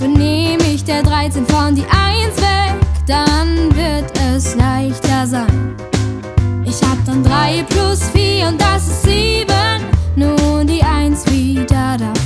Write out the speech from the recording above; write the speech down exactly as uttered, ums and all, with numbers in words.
Dafür nehme ich der dreizehn von die eins weg, dann wird es leichter sein. Ich hab dann drei plus vier und das ist sieben, nun die eins wieder davor.